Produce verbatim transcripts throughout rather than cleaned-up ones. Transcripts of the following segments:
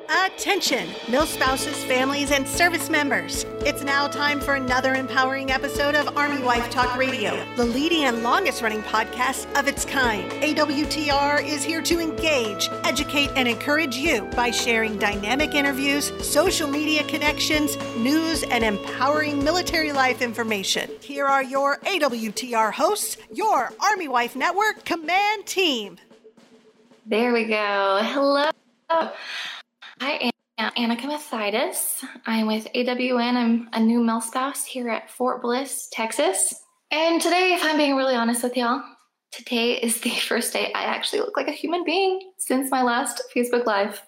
Attention, milspouses, families, and service members. It's now time for another empowering episode of Army Wife Talk Radio, the leading and longest running podcast of its kind. A W T R is here to engage, educate, and encourage you by sharing dynamic interviews, social media connections, news, and empowering military life information. Here are your A W T R hosts, your Army Wife Network Command Team. There we go. Hello. I am Annika Mathidas. I'm with A W N. I'm a new milspouse here at Fort Bliss, Texas. And today, if I'm being really honest with y'all, today is the first day I actually look like a human being since my last Facebook Live.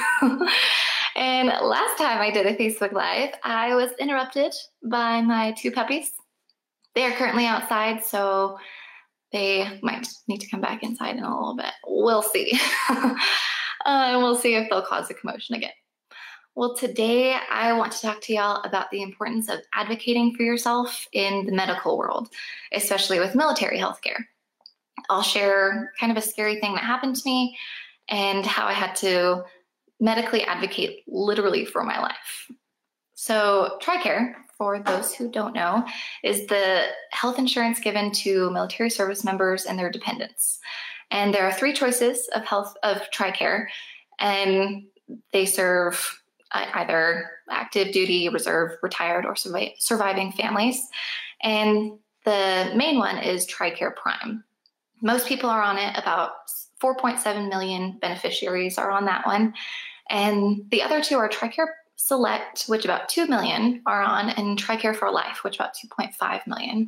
And last time I did a Facebook Live, I was interrupted by my two puppies. They are currently outside, so they might need to come back inside in a little bit. We'll see. Uh, we'll see if they'll cause a commotion again. Well, today I want to talk to y'all about the importance of advocating for yourself in the medical world, especially with military healthcare. I'll share kind of a scary thing that happened to me and how I had to medically advocate literally for my life. So TRICARE, for those who don't know, is the health insurance given to military service members and their dependents. And there are three choices of health of TRICARE, and they serve either active duty, reserve, retired, or survi- surviving families. And the main one is TRICARE Prime. Most people are on it. About four point seven million beneficiaries are on that one. And the other two are TRICARE Select, which about two million are on, and TRICARE for Life, which about two point five million.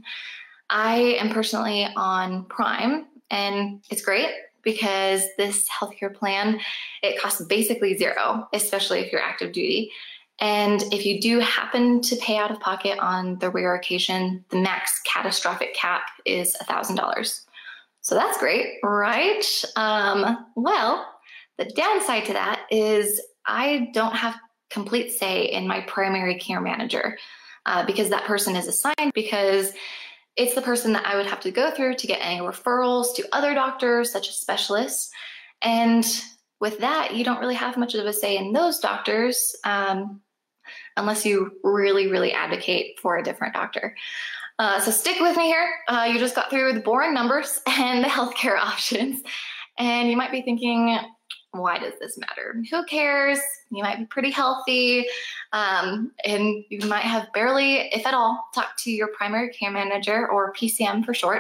I am personally on Prime. And it's great because this healthcare plan, it costs basically zero, especially if you're active duty. And if you do happen to pay out of pocket on the rare occasion, the max catastrophic cap is one thousand dollars. So that's great, right? Um, well, the downside to that is I don't have complete say in my primary care manager uh, because that person is assigned because it's the person that I would have to go through to get any referrals to other doctors, such as specialists. And with that, you don't really have much of a say in those doctors um, unless you really, really advocate for a different doctor. Uh, so stick with me here. Uh, you just got through the boring numbers and the healthcare options. And you might be thinking, why does this matter? Who cares? You might be pretty healthy, um, and you might have barely, if at all, talked to your primary care manager, or P C M for short.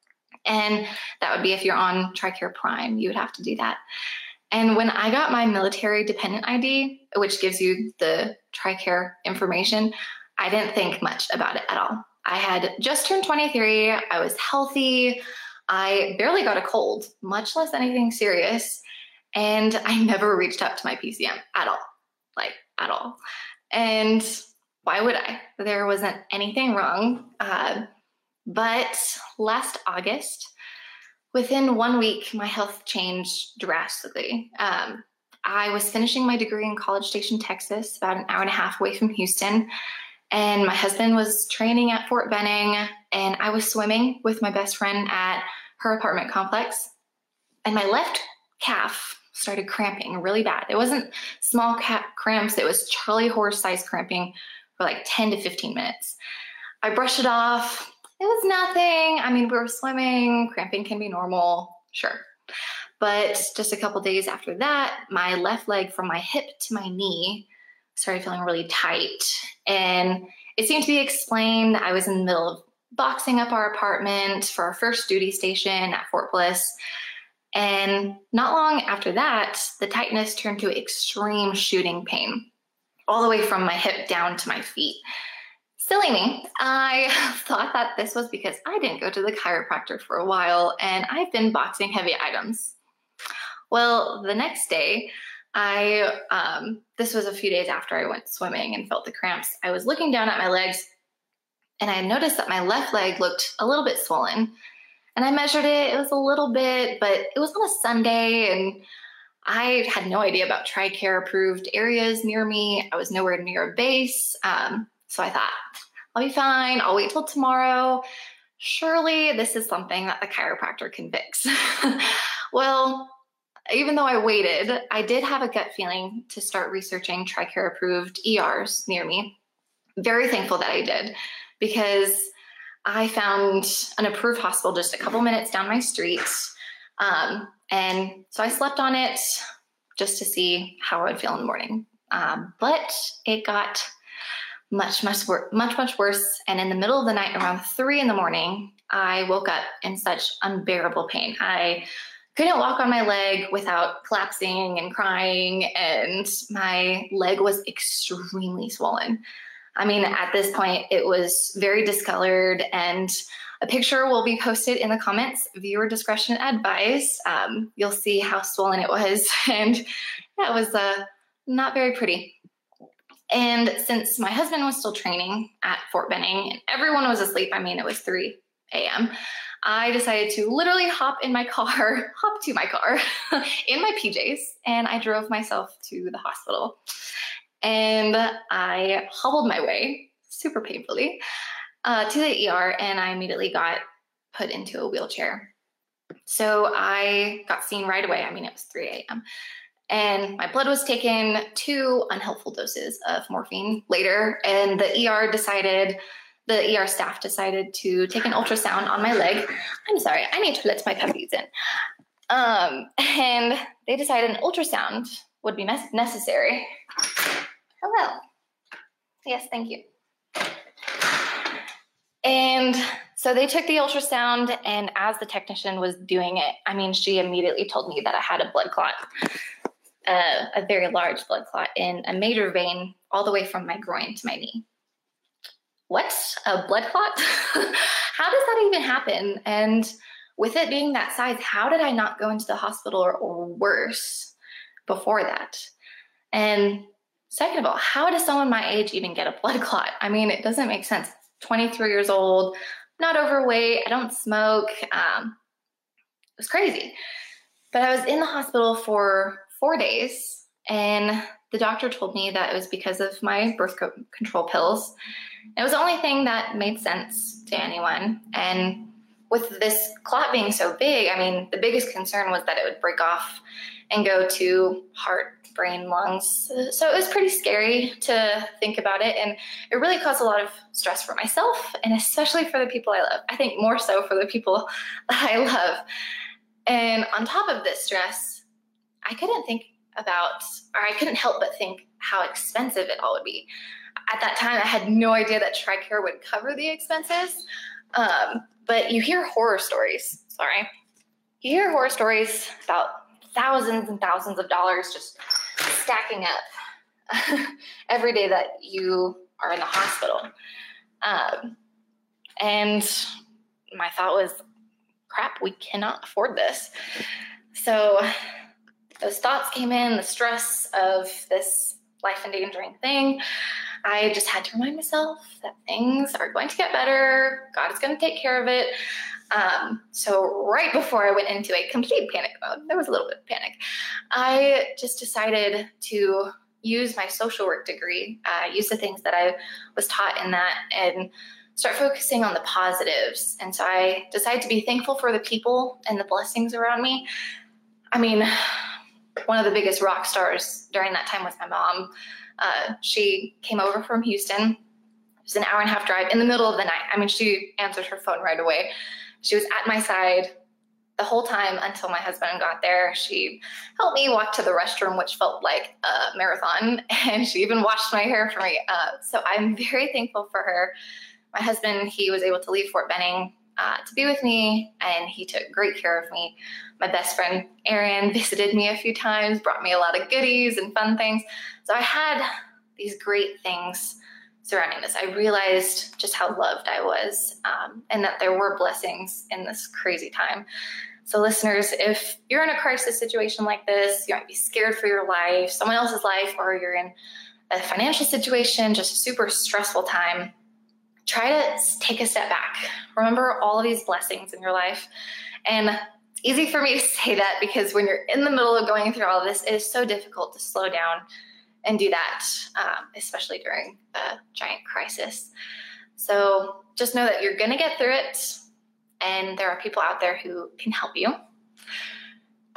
And that would be if you're on TRICARE Prime, you would have to do that. And when I got my military dependent I D, which gives you the TRICARE information, I didn't think much about it at all. I had just turned twenty-three. I was healthy. I barely got a cold, much less anything serious. And I never reached out to my P C M at all, like at all. And why would I? There wasn't anything wrong. Uh, but last August, within one week, my health changed drastically. Um, I was finishing my degree in College Station, Texas, about an hour and a half away from Houston. And my husband was training at Fort Benning, and I was swimming with my best friend at her apartment complex. And my left calf started cramping really bad. It wasn't small ca- cramps. It was Charlie horse size cramping for like ten to fifteen minutes. I brushed it off. It was nothing. I mean, we were swimming. Cramping can be normal. Sure. But just a couple days after that, my left leg from my hip to my knee started feeling really tight. And it seemed to be explained that I was in the middle of boxing up our apartment for our first duty station at Fort Bliss. And not long after that, the tightness turned to extreme shooting pain, all the way from my hip down to my feet. Silly me. I thought that this was because I didn't go to the chiropractor for a while, and I've been boxing heavy items. Well, the next day, I, um, this was a few days after I went swimming and felt the cramps. I was looking down at my legs, and I noticed that my left leg looked a little bit swollen. And I measured it. It was a little bit, but it was on a Sunday, and I had no idea about TRICARE approved areas near me. I was nowhere near a base. Um, so I thought, I'll be fine. I'll wait till tomorrow. Surely this is something that the chiropractor can fix. Well, even though I waited, I did have a gut feeling to start researching TRICARE approved E Rs near me. Very thankful that I did, because I found an approved hospital just a couple minutes down my street. Um, and so I slept on it just to see how I would feel in the morning. Um, but it got much, much, wor- much, much worse. And in the middle of the night, around three in the morning, I woke up in such unbearable pain. I couldn't walk on my leg without collapsing and crying, and my leg was extremely swollen. I mean, at this point, it was very discolored, and a picture will be posted in the comments. Viewer discretion advised. Um, you'll see how swollen it was, and that was uh, not very pretty. And since my husband was still training at Fort Benning and everyone was asleep, I mean, it was three a.m., I decided to literally hop in my car, hop to my car in my P Js, and I drove myself to the hospital. And I hobbled my way, super painfully, uh, to the E R, and I immediately got put into a wheelchair. So I got seen right away. I mean, it was three a.m. And my blood was taken, two unhelpful doses of morphine later, and the E R decided, the E R staff decided to take an ultrasound on my leg. I'm sorry, I need to let my puppies in. Um, and they decided an ultrasound would be mes- necessary. Hello. Yes, thank you. And so they took the ultrasound, and as the technician was doing it, I mean, she immediately told me that I had a blood clot, uh, a very large blood clot in a major vein all the way from my groin to my knee. What? A blood clot? How does that even happen? And with it being that size, how did I not go into the hospital or, or worse before that? And second of all, how does someone my age even get a blood clot? I mean, it doesn't make sense. twenty-three years old, not overweight, I don't smoke. Um, it was crazy. But I was in the hospital for four days, and the doctor told me that it was because of my birth co- control pills. It was the only thing that made sense to anyone. And with this clot being so big, I mean, the biggest concern was that it would break off and go to heart, brain, lungs. So it was pretty scary to think about it. And it really caused a lot of stress for myself, and especially for the people I love. I think more so for the people that I love. And on top of this stress, I couldn't think about, or I couldn't help but think how expensive it all would be. At that time, I had no idea that TRICARE would cover the expenses. Um, but you hear horror stories, sorry. You hear horror stories about thousands and thousands of dollars just stacking up every day that you are in the hospital. Um, and my thought was, crap, we cannot afford this. So those thoughts came in, the stress of this life-endangering thing. I just had to remind myself that things are going to get better. God is going to take care of it. Um, so right before I went into a complete panic mode, there was a little bit of panic, I just decided to use my social work degree, uh, use the things that I was taught in that, and start focusing on the positives. And so I decided to be thankful for the people and the blessings around me. I mean, one of the biggest rock stars during that time was my mom. Uh, she came over from Houston. It was an hour and a half drive in the middle of the night. I mean, she answered her phone right away. She was at my side the whole time until my husband got there. She helped me walk to the restroom, which felt like a marathon, and she even washed my hair for me. Uh, so I'm very thankful for her. My husband, he was able to leave Fort Benning uh, to be with me, and he took great care of me. My best friend, Erin, visited me a few times, brought me a lot of goodies and fun things. So I had these great things surrounding this. I realized just how loved I was, um, and that there were blessings in this crazy time. So listeners, if you're in a crisis situation like this, you might be scared for your life, someone else's life, or you're in a financial situation, just a super stressful time, try to take a step back. Remember all of these blessings in your life. And it's easy for me to say that because when you're in the middle of going through all of this, it is so difficult to slow down and do that, um, especially during a giant crisis. So just know that you're going to get through it, and there are people out there who can help you.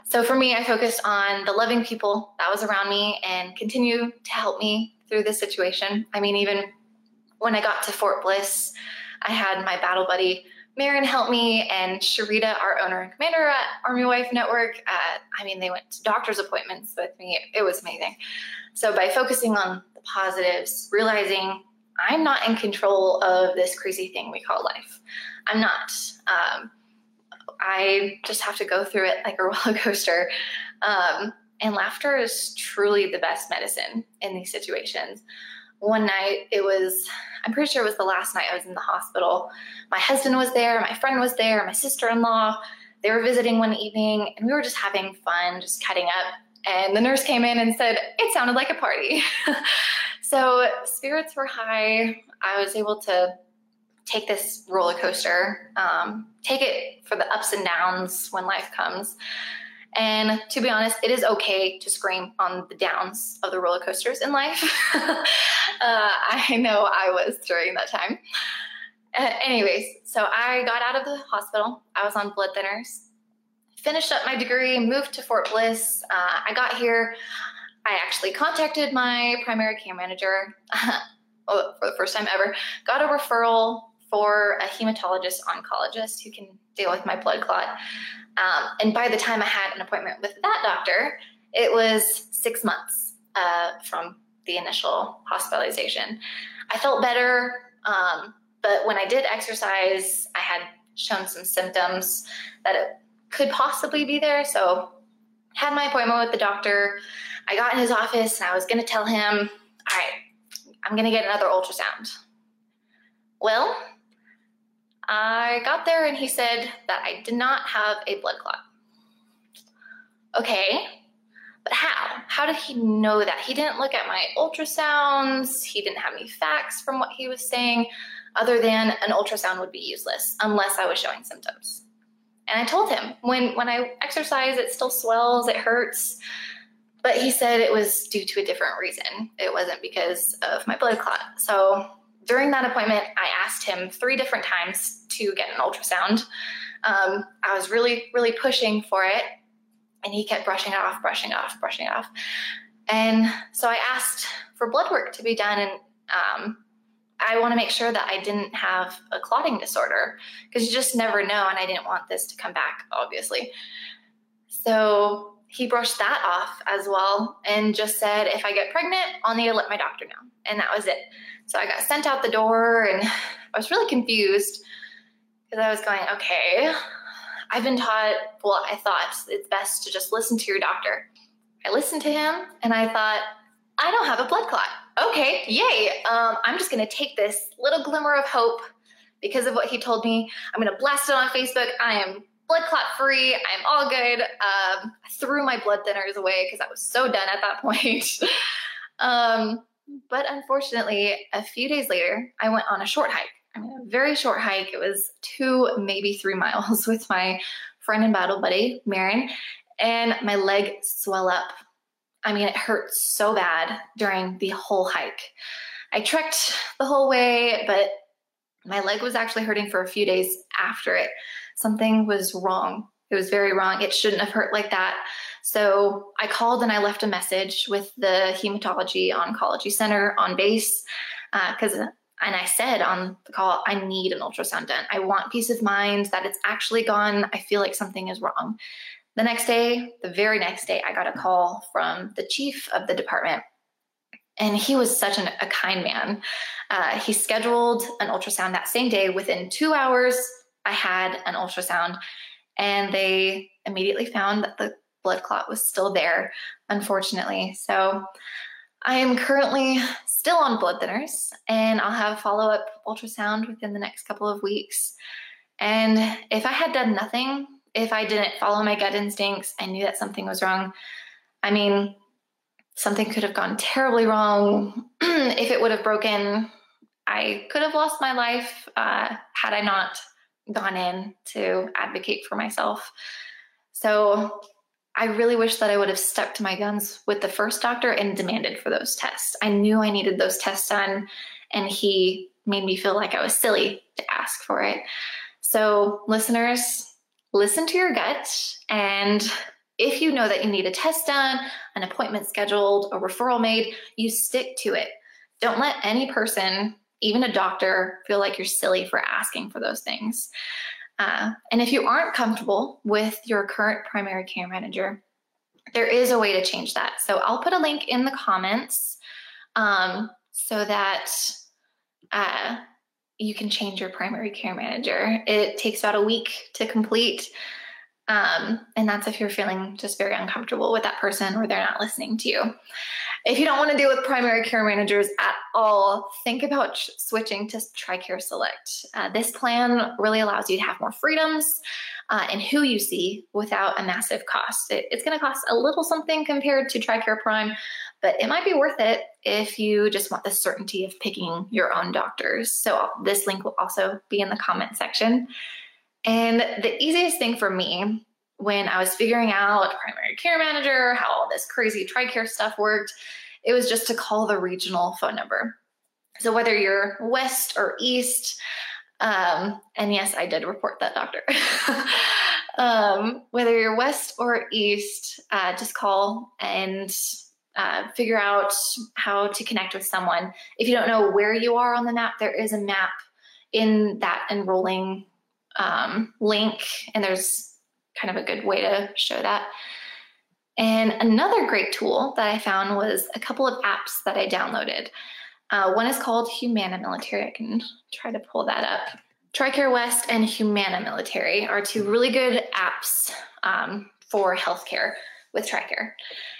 So for me, I focused on the loving people that was around me and continue to help me through this situation. I mean, even when I got to Fort Bliss, I had my battle buddy, Marin, help me, and Sharita, our owner and commander at Army Wife Network. Uh, I mean, they went to doctor's appointments with me. It was amazing. So by focusing on the positives, realizing I'm not in control of this crazy thing we call life. I'm not. Um, I just have to go through it like a roller coaster. Um, and laughter is truly the best medicine in these situations. One night, it was, I'm pretty sure it was the last night I was in the hospital. My husband was there, my friend was there, my sister-in-law. They were visiting one evening, and we were just having fun, just cutting up. And the nurse came in and said, it sounded like a party. So spirits were high. I was able to take this roller coaster, um, take it for the ups and downs when life comes. And to be honest, it is okay to scream on the downs of the roller coasters in life. uh, I know I was during that time. Uh, anyways, so I got out of the hospital. I was on blood thinners, finished up my degree, moved to Fort Bliss. Uh, I got here. I actually contacted my primary care manager for the first time ever, got a referral for a hematologist oncologist who can deal with my blood clot. Um, and by the time I had an appointment with that doctor, it was six months uh, from the initial hospitalization. I felt better, um, but when I did exercise, I had shown some symptoms that it could possibly be there. So had my appointment with the doctor. I got in his office and I was going to tell him, all right, I'm going to get another ultrasound. Well, I got there and he said that I did not have a blood clot. Okay, but how? How did he know that? He didn't look at my ultrasounds. He didn't have any facts from what he was saying other than an ultrasound would be useless unless I was showing symptoms. And I told him, when, when I exercise, it still swells, it hurts. But he said it was due to a different reason. It wasn't because of my blood clot. So during that appointment, I asked him three different times to get an ultrasound. Um, I was really, really pushing for it, and he kept brushing it off, brushing it off, brushing it off. And so I asked for blood work to be done, and um, I want to make sure that I didn't have a clotting disorder, because you just never know, and I didn't want this to come back, obviously. So he brushed that off as well and just said, if I get pregnant, I'll need to let my doctor know. And that was it. So I got sent out the door, and I was really confused because I was going, okay, I've been taught, well, I thought it's best to just listen to your doctor. I listened to him and I thought, I don't have a blood clot. Okay, yay. Um, I'm just going to take this little glimmer of hope because of what he told me. I'm going to blast it on Facebook. I am blood clot free. I'm all good. Um, I threw my blood thinners away because I was so done at that point. um, but unfortunately, a few days later, I went on a short hike. I mean, a very short hike. It was two, maybe three miles with my friend and battle buddy, Marin, and my leg swelled up. I mean, it hurt so bad during the whole hike. I trekked the whole way, but my leg was actually hurting for a few days after it. Something was wrong. It was very wrong. It shouldn't have hurt like that. So I called and I left a message with the Hematology Oncology Center on base because, uh, and I said on the call, I need an ultrasound done. I want peace of mind that it's actually gone. I feel like something is wrong. The next day, the very next day, I got a call from the chief of the department, and he was such an, a kind man. Uh, he scheduled an ultrasound that same day. Within two hours, I had an ultrasound, and they immediately found that the blood clot was still there, unfortunately. So I am currently still on blood thinners, and I'll have a follow-up ultrasound within the next couple of weeks. And if I had done nothing, if I didn't follow my gut instincts, I knew that something was wrong. I mean, something could have gone terribly wrong. If it would have broken, I could have lost my life uh, had I not gone in to advocate for myself. So I really wish that I would have stuck to my guns with the first doctor and demanded for those tests. I knew I needed those tests done, and he made me feel like I was silly to ask for it. So listeners, listen to your gut and If you know that you need a test done, an appointment scheduled, a referral made, you stick to it. Don't let any person, even a doctor, feel like you're silly for asking for those things. Uh, and if you aren't comfortable with your current primary care manager, there is a way to change that. So I'll put a link in the comments um, so that uh, you can change your primary care manager. It takes about a week to complete. Um, and that's if you're feeling just very uncomfortable with that person or they're not listening to you. If you don't want to deal with primary care managers at all, think about ch- switching to TRICARE Select. Uh, this plan really allows you to have more freedoms uh, in who you see without a massive cost. It, it's going to cost a little something compared to TRICARE Prime, but it might be worth it if you just want the certainty of picking your own doctors. So this link will also be in the comment section. And the easiest thing for me when I was figuring out primary care manager, how all this crazy TRICARE stuff worked, it was just to call the regional phone number. So whether you're west or east, um, and yes, I did report that doctor. um, whether you're west or east, uh, just call and uh, figure out how to connect with someone. If you don't know where you are on the map, there is a map in that enrolling um, link, and there's kind of a good way to show that. And another great tool that I found was a couple of apps that I downloaded. Uh, one is called Humana Military. I can try to pull that up. TRICARE West and Humana Military are two really good apps um, for healthcare with TRICARE.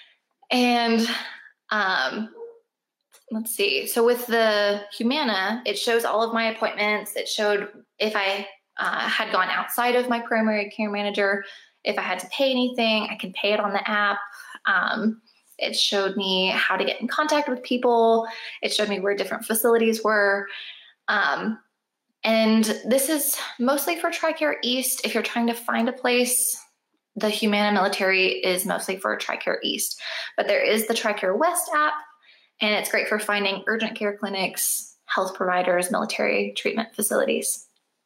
And um, let's see. So with the Humana, it shows all of my appointments. It showed if I uh, had gone outside of my primary care manager, if I had to pay anything, I can pay it on the app. Um, it showed me how to get in contact with people. It showed me where different facilities were. Um, and this is mostly for TRICARE East. If you're trying to find a place, the Humana Military is mostly for TRICARE East. But there is the TRICARE West app, and it's great for finding urgent care clinics, health providers, military treatment facilities.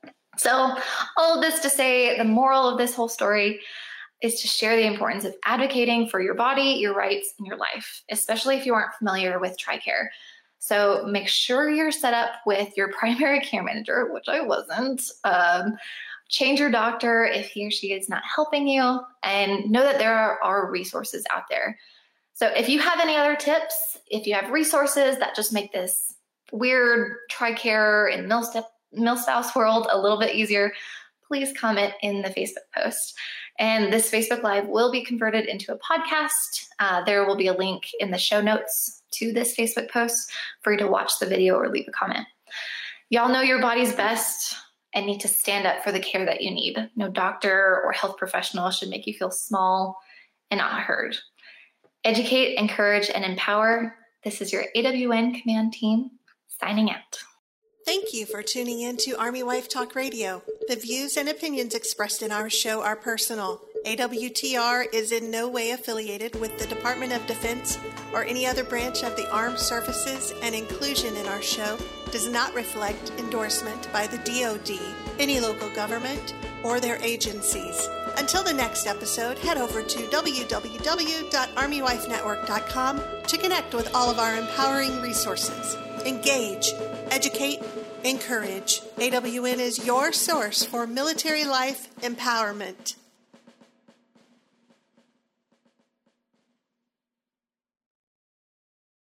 So all of this to say, the moral of this whole story is to share the importance of advocating for your body, your rights, and your life, especially if you aren't familiar with TRICARE. So make sure you're set up with your primary care manager, which I wasn't. Um, change your doctor if he or she is not helping you, and know that there are, are resources out there. So if you have any other tips, if you have resources that just make this weird TRICARE and MilStep MilSpouse world a little bit easier, please comment in the Facebook post. And this Facebook Live will be converted into a podcast. Uh, there will be a link in the show notes to this Facebook post for you to watch the video or leave a comment. Y'all know your body's best and need to stand up for the care that you need. No doctor or health professional should make you feel small and not heard. Educate, encourage, and empower. This is your A W N Command Team signing out. Thank you for tuning in to Army Wife Talk Radio. The views and opinions expressed in our show are personal. A W T R is in no way affiliated with the Department of Defense or any other branch of the Armed Services, and inclusion in our show does not reflect endorsement by the D O D, any local government, or their agencies. Until the next episode, head over to w w w dot army wife network dot com to connect with all of our empowering resources. Engage, educate, encourage. A W N is your source for military life empowerment.